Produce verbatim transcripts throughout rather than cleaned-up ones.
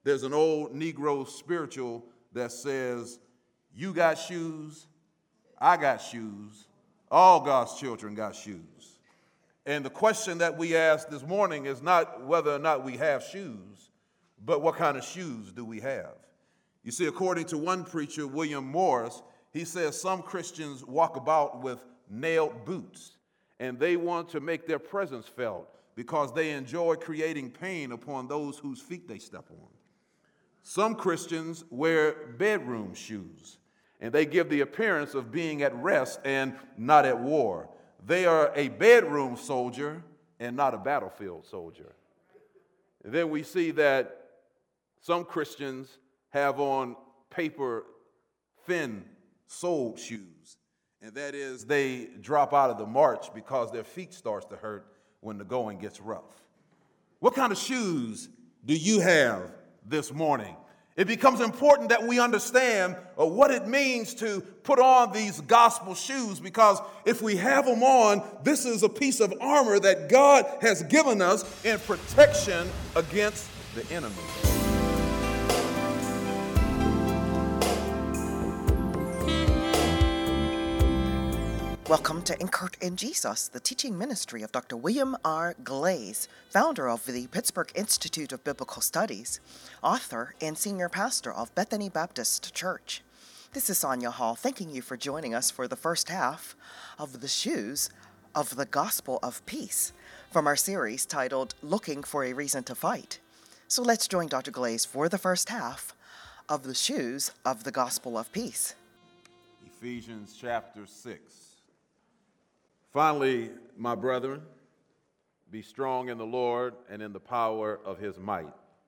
There's an old Negro spiritual that says, you got shoes, I got shoes, all God's children got shoes. And the question that we ask this morning is not whether or not we have shoes, but what kind of shoes do we have? You see, according to one preacher, William Morris, he says some Christians walk about with nailed boots, and they want to make their presence felt because they enjoy creating pain upon those whose feet they step on. Some Christians wear bedroom shoes, and they give the appearance of being at rest and not at war. They are a bedroom soldier and not a battlefield soldier. And then we see that some Christians have on paper thin soled shoes, and that is they drop out of the march because their feet starts to hurt when the going gets rough. What kind of shoes do you have this morning? It becomes important that we understand uh, what it means to put on these gospel shoes, because if we have them on, this is a piece of armor that God has given us in protection against the enemy. Welcome to Anchored in Jesus, the teaching ministry of Doctor William R. Glaze, founder of the Pittsburgh Institute of Biblical Studies, author and senior pastor of Bethany Baptist Church. This is Sonia Hall, thanking you for joining us for the first half of the Shoes of the Gospel of Peace from our series titled Looking for a Reason to Fight. So let's join Doctor Glaze for the first half of the Shoes of the Gospel of Peace. Ephesians chapter six. Finally, my brethren, be strong in the Lord and in the power of his might.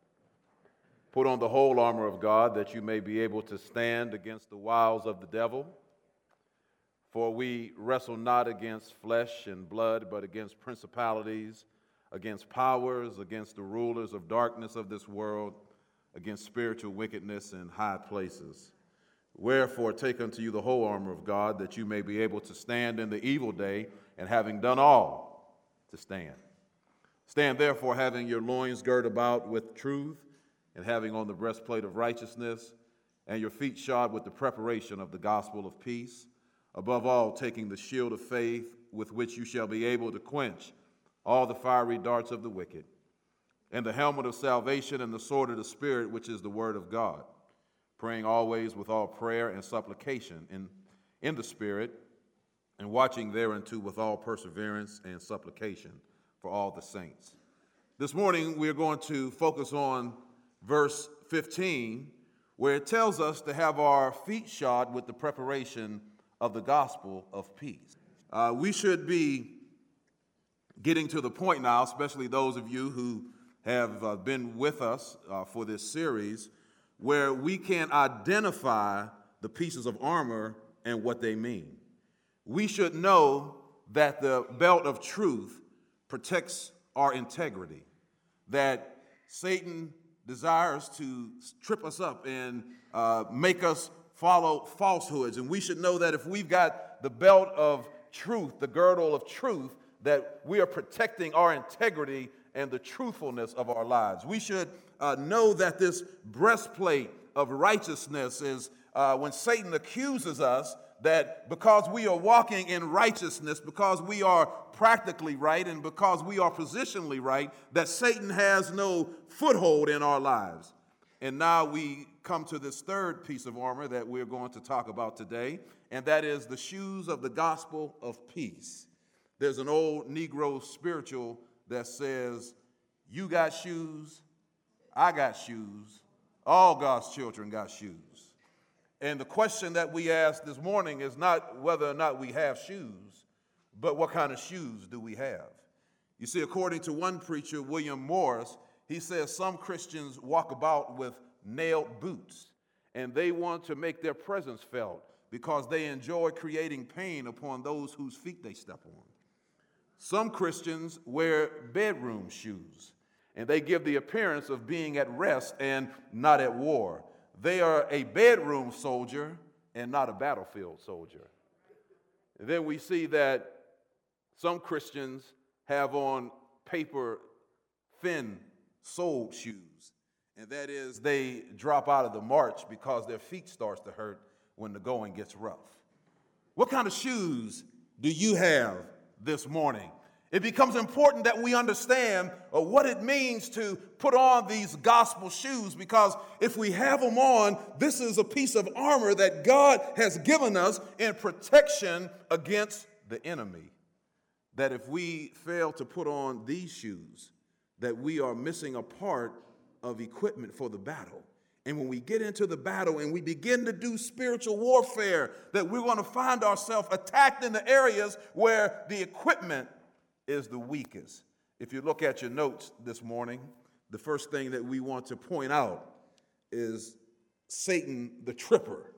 Put on the whole armor of God, that you may be able to stand against the wiles of the devil. For we wrestle not against flesh and blood, but against principalities, against powers, against the rulers of darkness of this world, against spiritual wickedness in high places. Wherefore, take unto you the whole armor of God, that you may be able to stand in the evil day, and having done all, to stand. Stand therefore, having your loins girt about with truth, and having on the breastplate of righteousness, and your feet shod with the preparation of the gospel of peace. Above all, taking the shield of faith, with which you shall be able to quench all the fiery darts of the wicked, and the helmet of salvation, and the sword of the Spirit, which is the word of God. Praying always with all prayer and supplication in, in the Spirit, and watching thereunto with all perseverance and supplication for all the saints. This morning we are going to focus on verse fifteen, where it tells us to have our feet shod with the preparation of the gospel of peace. Uh, we should be getting to the point now, especially those of you who have uh, been with us uh, for this series, where we can identify the pieces of armor and what they mean. We should know that the belt of truth protects our integrity, that Satan desires to trip us up and uh, make us follow falsehoods. And we should know that if we've got the belt of truth, the girdle of truth, that we are protecting our integrity and the truthfulness of our lives. We should uh, know that this breastplate of righteousness is uh, when Satan accuses us that because we are walking in righteousness, because we are practically right, and because we are positionally right, that Satan has no foothold in our lives. And now we come to this third piece of armor that we're going to talk about today, and that is the shoes of the gospel of peace. There's an old Negro spiritual that says, you got shoes, I got shoes, all God's children got shoes. And the question that we ask this morning is not whether or not we have shoes, but what kind of shoes do we have? You see, according to one preacher, William Morris, he says some Christians walk about with nailed boots, and they want to make their presence felt because they enjoy creating pain upon those whose feet they step on. Some Christians wear bedroom shoes, and they give the appearance of being at rest and not at war. They are a bedroom soldier and not a battlefield soldier. And then we see that some Christians have on paper thin soled shoes, and that is they drop out of the march because their feet starts to hurt when the going gets rough. What kind of shoes do you have this morning? It becomes important that we understand uh, what it means to put on these gospel shoes, because if we have them on, this is a piece of armor that God has given us in protection against the enemy. That if we fail to put on these shoes, that we are missing a part of equipment for the battle. And when we get into the battle and we begin to do spiritual warfare, that we're going to find ourselves attacked in the areas where the equipment is the weakest. If you look at your notes this morning, the first thing that we want to point out is Satan the tripper.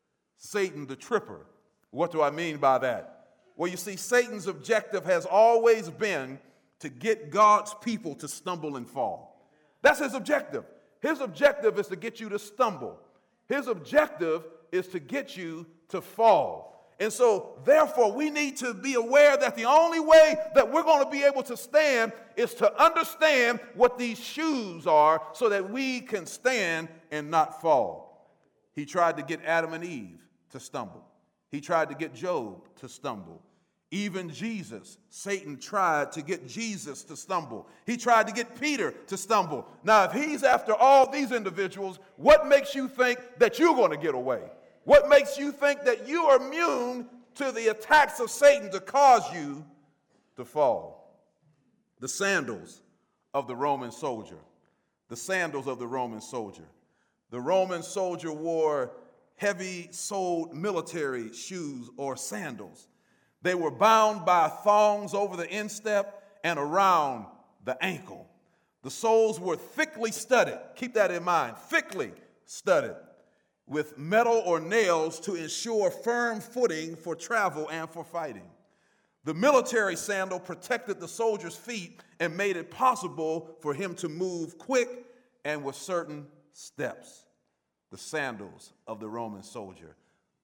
Satan the tripper. What do I mean by that? Well, you see, Satan's objective has always been to get God's people to stumble and fall. That's his objective. His objective is to get you to stumble. His objective is to get you to fall. And so, therefore, we need to be aware that the only way that we're going to be able to stand is to understand what these shoes are so that we can stand and not fall. He tried to get Adam and Eve to stumble. He tried to get Job to stumble. Even Jesus, Satan tried to get Jesus to stumble. He tried to get Peter to stumble. Now, if he's after all these individuals, what makes you think that you're going to get away? What makes you think that you are immune to the attacks of Satan to cause you to fall? The sandals of the Roman soldier. The sandals of the Roman soldier. The Roman soldier wore heavy-soled military shoes or sandals. They were bound by thongs over the instep and around the ankle. The soles were thickly studded. Keep that in mind. Thickly studded with metal or nails to ensure firm footing for travel and for fighting. The military sandal protected the soldier's feet and made it possible for him to move quick and with certain steps. The sandals of the Roman soldier.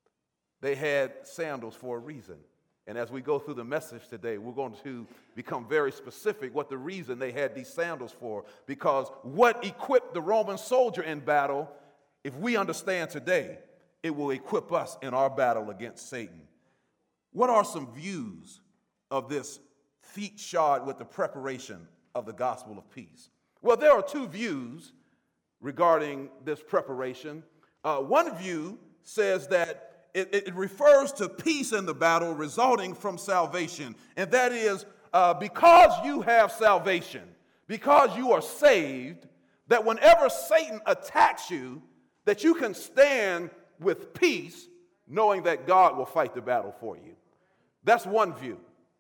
They had sandals for a reason. And as we go through the message today, we're going to become very specific what the reason they had these sandals for. Because what equipped the Roman soldier in battle, if we understand today, it will equip us in our battle against Satan. What are some views of this feet shod with the preparation of the gospel of peace? Well, there are two views regarding this preparation. Uh, one view says that it, it refers to peace in the battle resulting from salvation. And that is uh, because you have salvation, because you are saved, that whenever Satan attacks you, that you can stand with peace, knowing that God will fight the battle for you. That's one view.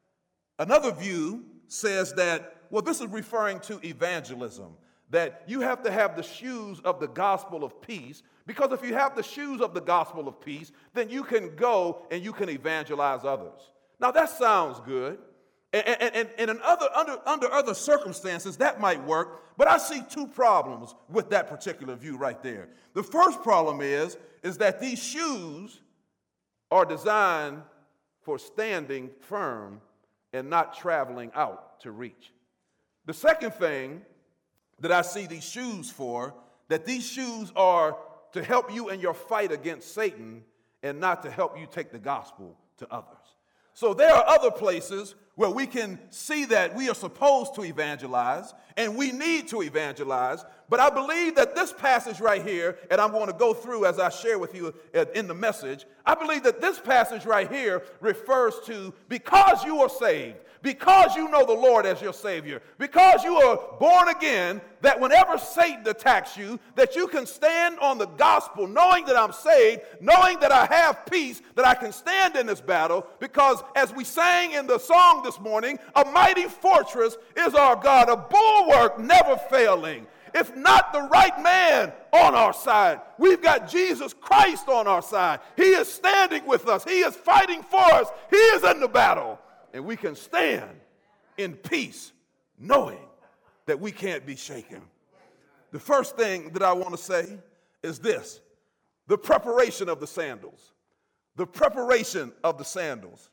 Another view says that, well, this is referring to evangelism, that you have to have the shoes of the gospel of peace, because if you have the shoes of the gospel of peace, then you can go and you can evangelize others. Now, that sounds good. And, and, and in other, under, under other circumstances, that might work, but I see two problems with that particular view right there. The first problem is, is that these shoes are designed for standing firm and not traveling out to reach. The second thing that I see these shoes for, that these shoes are to help you in your fight against Satan and not to help you take the gospel to others. So there are other places where we can see that we are supposed to evangelize and we need to evangelize. But I believe that this passage right here, and I'm going to go through as I share with you in the message, I believe that this passage right here refers to because you are saved, because you know the Lord as your Savior, because you are born again, that whenever Satan attacks you, that you can stand on the gospel knowing that I'm saved, knowing that I have peace, that I can stand in this battle, because as we sang in the song this morning, a mighty fortress is our God, a bulwark never failing. If not the right man on our side, we've got Jesus Christ on our side. He is standing with us. He is fighting for us. He is in the battle. And we can stand in peace, knowing that we can't be shaken. The first thing that I want to say is this: the preparation of the sandals. The preparation of the sandals.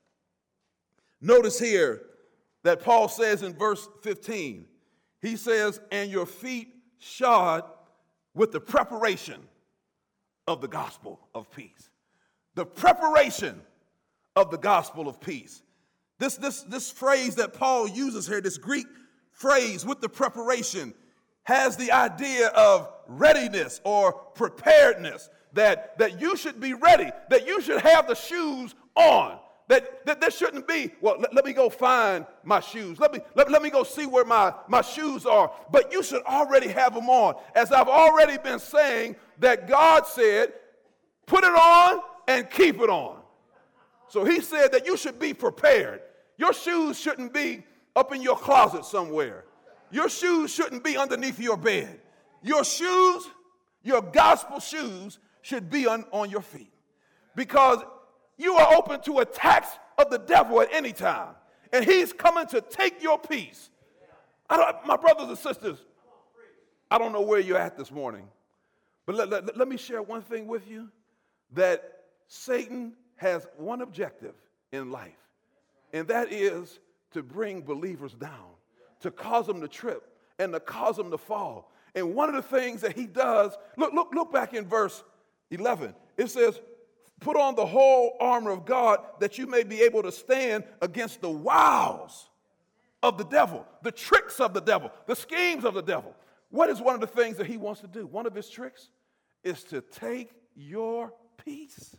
Notice here that Paul says in verse fifteen, he says, and your feet shod with the preparation of the gospel of peace. The preparation of the gospel of peace. This, this, this phrase that Paul uses here, this Greek phrase, with the preparation, has the idea of readiness or preparedness, that, that you should be ready, that you should have the shoes on, that, that there shouldn't be, well, let, let me go find my shoes. Let me, let, let me go see where my, my shoes are. But you should already have them on. As I've already been saying, that God said, put it on and keep it on. So he said that you should be prepared. Your shoes shouldn't be up in your closet somewhere. Your shoes shouldn't be underneath your bed. Your shoes, your gospel shoes, should be on, on your feet. Because you are open to attacks of the devil at any time. And he's coming to take your peace. I don't, my brothers and sisters, I don't know where you're at this morning. But let, let, let me share one thing with you, that Satan has one objective in life, and that is to bring believers down, to cause them to trip, and to cause them to fall. And one of the things that he does, look, look, look back in verse eleven. It says, put on the whole armor of God that you may be able to stand against the wiles of the devil, the tricks of the devil, the schemes of the devil. What is one of the things that he wants to do? One of his tricks is to take your peace.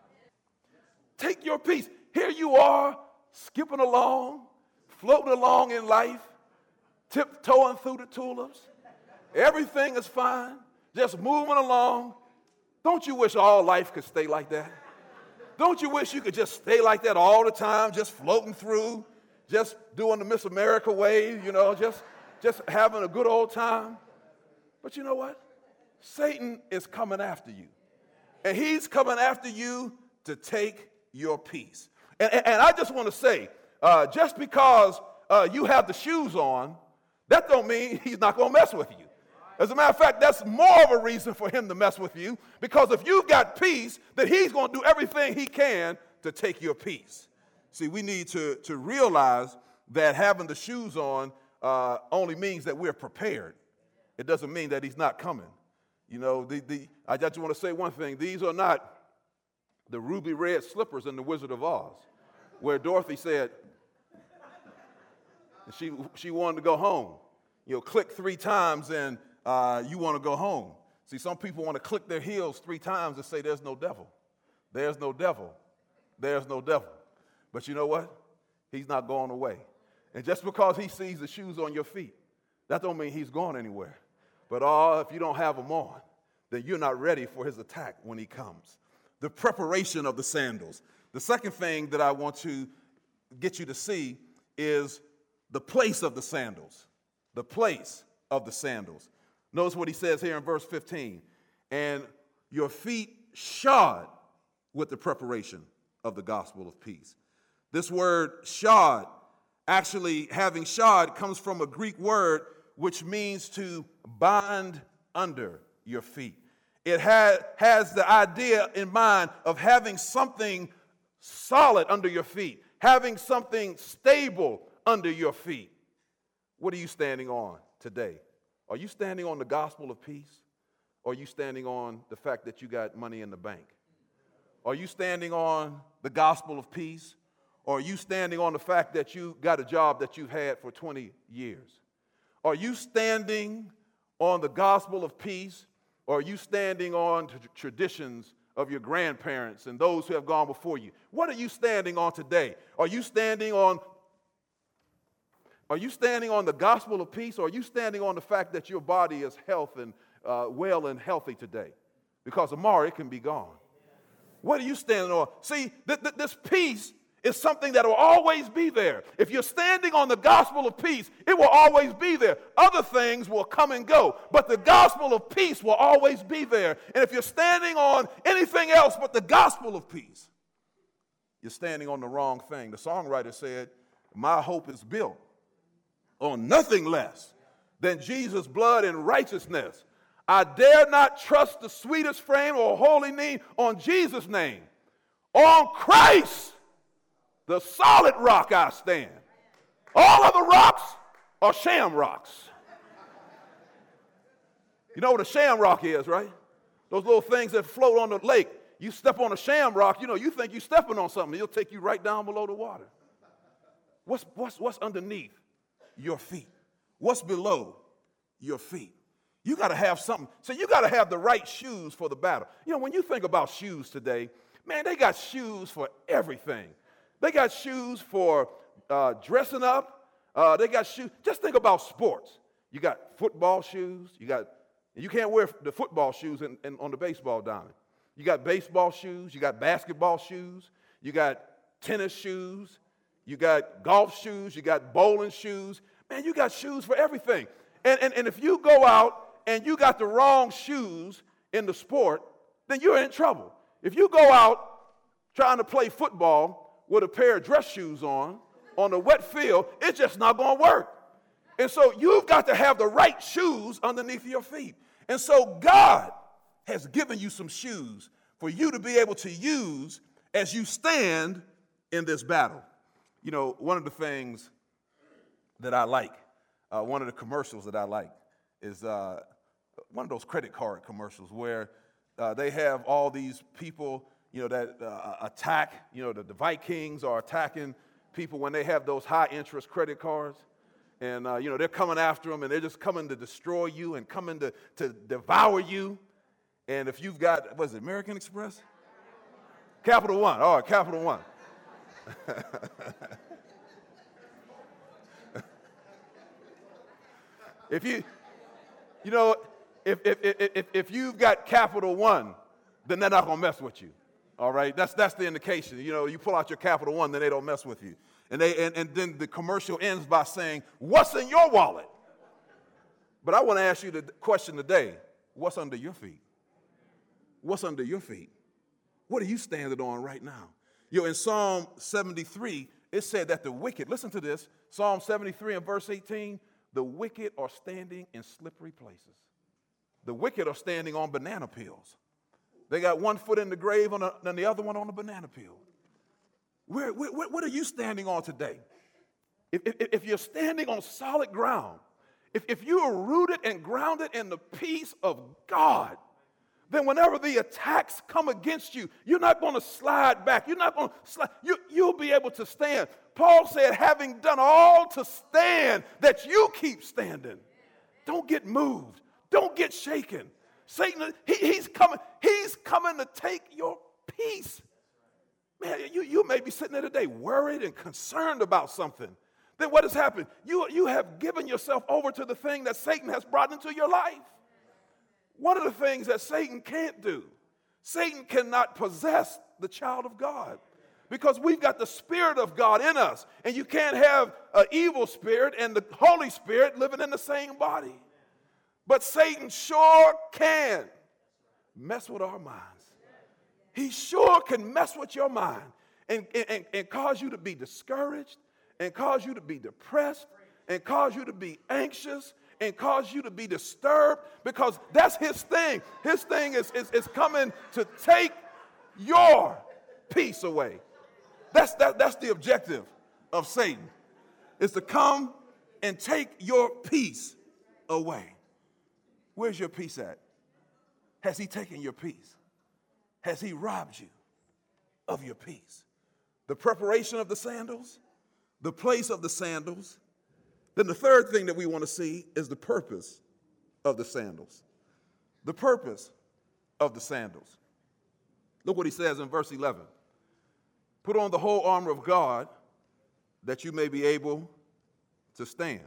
Take your peace. Here you are, skipping along, floating along in life, tiptoeing through the tulips. Everything is fine, just moving along. Don't you wish all life could stay like that? Don't you wish you could just stay like that all the time, just floating through, just doing the Miss America wave, you know, just, just having a good old time? But you know what? Satan is coming after you. And he's coming after you to take your peace. And, and, and I just want to say, uh, just because uh, you have the shoes on, that don't mean he's not going to mess with you. As a matter of fact, that's more of a reason for him to mess with you, because if you've got peace, then he's going to do everything he can to take your peace. See, we need to, to realize that having the shoes on uh, only means that we're prepared. It doesn't mean that he's not coming. You know, the, the, I just want to say one thing. These are not the ruby red slippers in The Wizard of Oz, where Dorothy said she, she wanted to go home. You know, click three times and uh, you want to go home. See, some people want to click their heels three times and say, there's no devil. There's no devil. There's no devil. But you know what? He's not going away. And just because he sees the shoes on your feet, that don't mean he's going anywhere. But oh, if you don't have them on, then you're not ready for his attack when he comes. The preparation of the sandals. The second thing that I want to get you to see is the place of the sandals. The place of the sandals. Notice what he says here in verse fifteen. And your feet shod with the preparation of the gospel of peace. This word shod, actually having shod, comes from a Greek word which means to bind under your feet. It had, has the idea in mind of having something solid under your feet, having something stable under your feet. What are you standing on today? Are you standing on the gospel of peace? Or are you standing on the fact that you got money in the bank? Are you standing on the gospel of peace? Or are you standing on the fact that you got a job that you've had for twenty years? Are you standing on the gospel of peace, or are you standing on t- traditions of your grandparents and those who have gone before you? What are you standing on today? Are you standing on Are you standing on the gospel of peace, or are you standing on the fact that your body is health and uh, well and healthy today? Because tomorrow it can be gone. What are you standing on? See, th- th- this peace is something that will always be there. If you're standing on the gospel of peace, it will always be there. Other things will come and go, but the gospel of peace will always be there. And if you're standing on anything else but the gospel of peace, you're standing on the wrong thing. The songwriter said, my hope is built on nothing less than Jesus' blood and righteousness. I dare not trust the sweetest frame or holy name on Jesus' name. On Christ, the solid rock I stand. All other rocks are sham rocks. You know what a shamrock is, right? Those little things that float on the lake. You step on a shamrock, you know, you think you're stepping on something. It'll take you right down below the water. What's, what's, what's underneath your feet? What's below your feet? You got to have something. So you got to have the right shoes for the battle. You know, when you think about shoes today, man, they got shoes for everything. They got shoes for uh, dressing up. Uh, they got shoes. Just think about sports. You got football shoes. You got, you can't wear the football shoes in, in, on the baseball diamond. You got baseball shoes. You got basketball shoes. You got tennis shoes. You got golf shoes. You got bowling shoes. Man, you got shoes for everything. And, and, and if you go out and you got the wrong shoes in the sport, then you're in trouble. If you go out trying to play football with a pair of dress shoes on, on a wet field, it's just not going to work. And so you've got to have the right shoes underneath your feet. And so God has given you some shoes for you to be able to use as you stand in this battle. You know, one of the things that I like, uh, one of the commercials that I like is uh, one of those credit card commercials where uh, they have all these people, you know, that uh, attack, you know, the, the Vikings are attacking people when they have those high interest credit cards. And, uh, you know, they're coming after them and they're just coming to destroy you and coming to, to devour you. And if you've got, what is it, American Express? Capital One. All right, Capital One. If you, you know, if, if, if, if you've got Capital One, then they're not going to mess with you, all right? That's, that's the indication. You know, you pull out your Capital One, then they don't mess with you. And, they, and, and then the commercial ends by saying, what's in your wallet? But I want to ask you the question today, what's under your feet? What's under your feet? What are you standing on right now? You know, in Psalm seventy-three, it said that the wicked, listen to this, Psalm seventy-three and verse eighteen, the wicked are standing in slippery places. The wicked are standing on banana peels. They got one foot in the grave and the, the other one on the banana peel. Where, where, what are you standing on today? If, if, if you're standing on solid ground, if, if you are rooted and grounded in the peace of God, then whenever the attacks come against you, you're not going to slide back. You're not going to slide. You, you'll be able to stand. Paul said, having done all to stand, that you keep standing. Don't get moved. Don't get shaken. Satan, he, he's coming. He's coming to take your peace. Man, you, you may be sitting there today worried and concerned about something. Then what has happened? You, you have given yourself over to the thing that Satan has brought into your life. One of the things that Satan can't do, Satan cannot possess the child of God because we've got the Spirit of God in us, and you can't have an evil spirit and the Holy Spirit living in the same body. But Satan sure can mess with our minds. He sure can mess with your mind and, and, and cause you to be discouraged and cause you to be depressed and cause you to be anxious and cause you to be disturbed because that's his thing. His thing is, is, is coming to take your peace away. That's, that, that's the objective of Satan, is to come and take your peace away. Where's your peace at? Has he taken your peace? Has he robbed you of your peace? The preparation of the sandals, the place of the sandals. Then the third thing that we want to see is the purpose of the sandals. The purpose of the sandals. Look what he says in verse eleven. Put on the whole armor of God that you may be able to stand.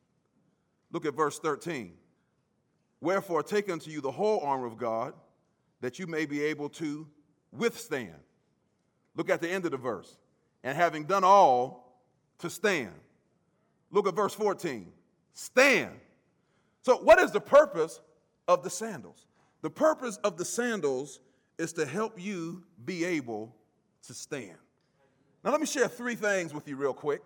Look at verse thirteen. Wherefore take unto you the whole armor of God that you may be able to withstand. Look at the end of the verse. And having done all, to stand. Look at verse fourteen. Stand. So what is the purpose of the sandals? The purpose of the sandals is to help you be able to stand. Now let me share three things with you real quick.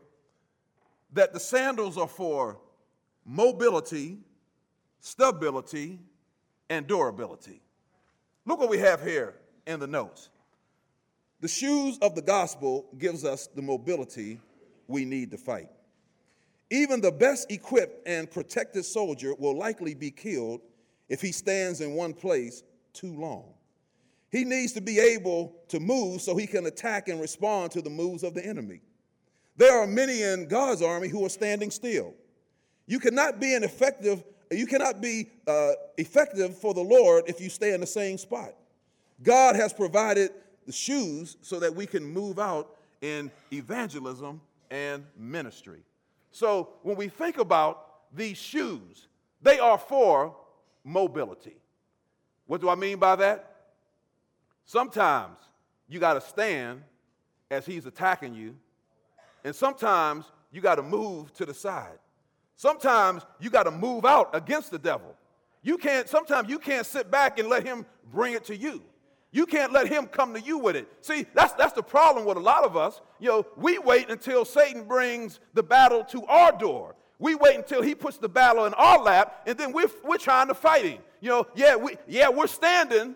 That the sandals are for mobility, stability, and durability. Look what we have here in the notes. The shoes of the gospel gives us the mobility we need to fight. Even the best equipped and protected soldier will likely be killed if he stands in one place too long. He needs to be able to move so he can attack and respond to the moves of the enemy. There are many in God's army who are standing still. You cannot be an effective, you cannot be uh, effective for the Lord if you stay in the same spot. God has provided the shoes so that we can move out in evangelism and ministry. So when we think about these shoes, they are for mobility. What do I mean by that? Sometimes you got to stand as he's attacking you, and sometimes you got to move to the side. Sometimes you got to move out against the devil. You can't, sometimes you can't sit back and let him bring it to you. You can't let him come to you with it. See, that's, that's the problem with a lot of us. You know, we wait until Satan brings the battle to our door. We wait until he puts the battle in our lap, and then we're, we're trying to fight him. You know, yeah, we, yeah, we're standing,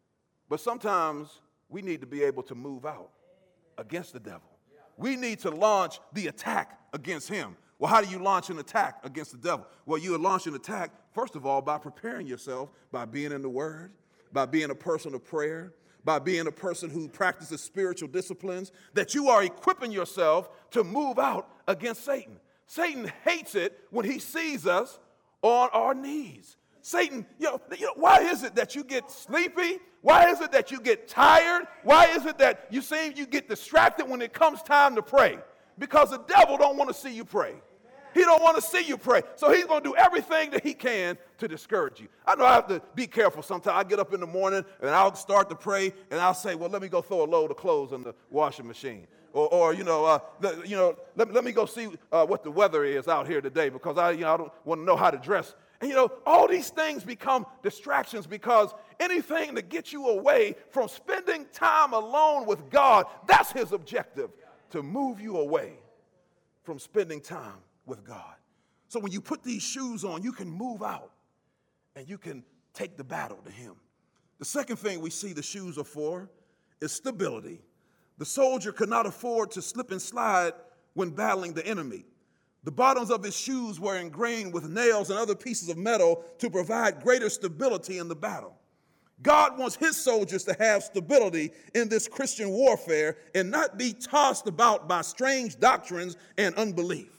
but sometimes we need to be able to move out against the devil. We need to launch the attack against him. Well, how do you launch an attack against the devil? Well, you launch an attack, first of all, by preparing yourself, by being in the Word, by being a person of prayer, by being a person who practices spiritual disciplines, that you are equipping yourself to move out against Satan. Satan hates it when he sees us on our knees. Satan, you know, you know, why is it that you get sleepy? Why is it that you get tired? Why is it that you seem you get distracted when it comes time to pray? Because the devil don't want to see you pray. He don't want to see you pray. So he's going to do everything that he can to discourage you. I know I have to be careful sometimes. I get up in the morning and I'll start to pray and I'll say, well, let me go throw a load of clothes in the washing machine. Or, or you know, uh, the, you know, let, let me go see uh, what the weather is out here today because I, you know, I don't want to know how to dress. And, you know, all these things become distractions because anything to get you away from spending time alone with God, that's his objective, to move you away from spending time with God. So when you put these shoes on, you can move out and you can take the battle to him. The second thing we see the shoes are for is stability. The soldier could not afford to slip and slide when battling the enemy. The bottoms of his shoes were ingrained with nails and other pieces of metal to provide greater stability in the battle. God wants his soldiers to have stability in this Christian warfare and not be tossed about by strange doctrines and unbelief.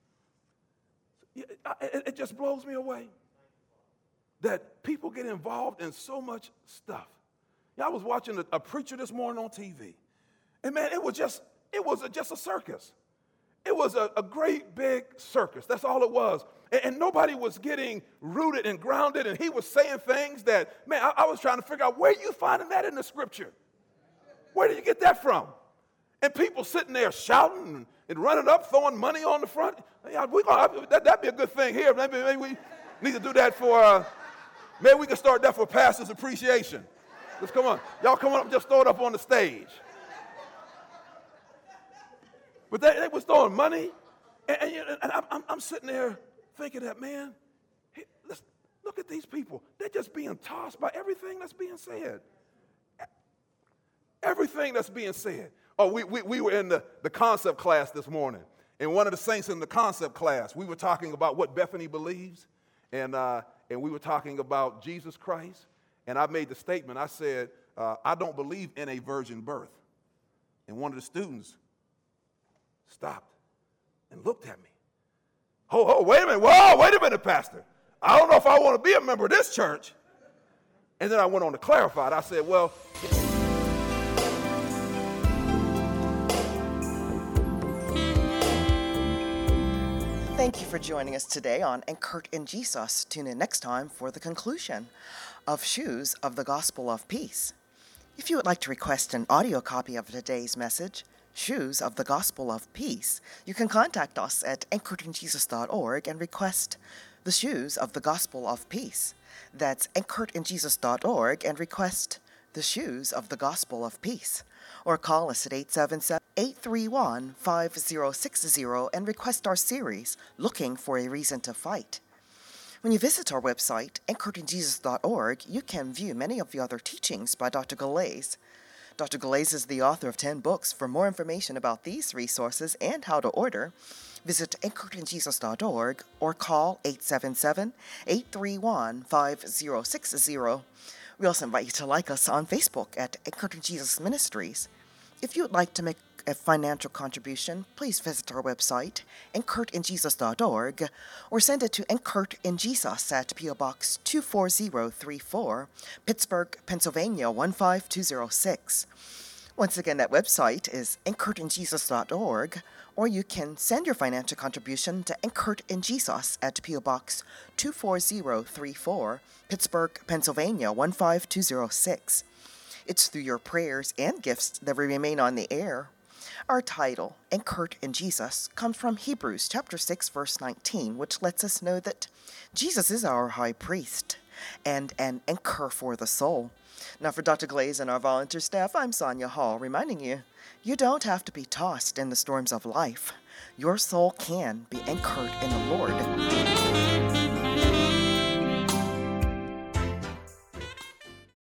It just blows me away that people get involved in so much stuff. Yeah, I was watching a, a preacher this morning on T V, and man, it was just it was a, just a circus. It was a, a great big circus. That's all it was. And, and nobody was getting rooted and grounded, and he was saying things that, man, I, I was trying to figure out, where are you finding that in the scripture? Where did you get that from? And people sitting there shouting and, and running up, throwing money on the front. Yeah, we gonna, that, that'd be a good thing here. Maybe, maybe we need to do that for, uh, maybe we can start that for Pastor's Appreciation. Just come on. Y'all come on up and just throw it up on the stage. But they, they was throwing money. And, and, and I'm, I'm sitting there thinking that, man, hey, let's look at these people. They're just being tossed by everything that's being said. Everything that's being said. Oh, we, we, we were in the, the concept class this morning. And one of the saints in the concept class, we were talking about what Bethany believes. And, uh, and we were talking about Jesus Christ. And I made the statement, I said, uh, I don't believe in a virgin birth. And one of the students stopped and looked at me. Oh, oh, wait a minute. Whoa, wait a minute, Pastor. I don't know if I want to be a member of this church. And then I went on to clarify it. I said, well, thank you for joining us today on Anchored in Jesus. Tune in next time for the conclusion of Shoes of the Gospel of Peace. If you would like to request an audio copy of today's message, Shoes of the Gospel of Peace, you can contact us at anchored in jesus dot org and request the Shoes of the Gospel of Peace. That's anchored in jesus dot org and request the Shoes of the Gospel of Peace. Or call us at eight seven seven, eight three one, five zero six zero and request our series, Looking for a Reason to Fight. When you visit our website, anchored in jesus dot org, you can view many of the other teachings by Doctor Galais. Doctor Glaze is the author of ten books. For more information about these resources and how to order, visit anchored in jesus dot org or call eight seven seven, eight three one, five zero six zero. We also invite you to like us on Facebook at Anchored in Jesus Ministries. If you would like to make a financial contribution, please visit our website, anchored in jesus dot org, or send it to Anchored in Jesus at P O Box two four zero three four, Pittsburgh, Pennsylvania one five two zero six. Once again, that website is anchored in jesus dot org, or you can send your financial contribution to Anchored in Jesus at P O Box two four zero three four, Pittsburgh, Pennsylvania one five two zero six. It's through your prayers and gifts that we remain on the air. Our title, Anchored in Jesus, comes from Hebrews chapter six, verse nineteen, which lets us know that Jesus is our high priest and an anchor for the soul. Now, for Doctor Glaze and our volunteer staff, I'm Sonia Hall, reminding you, you don't have to be tossed in the storms of life. Your soul can be anchored in the Lord.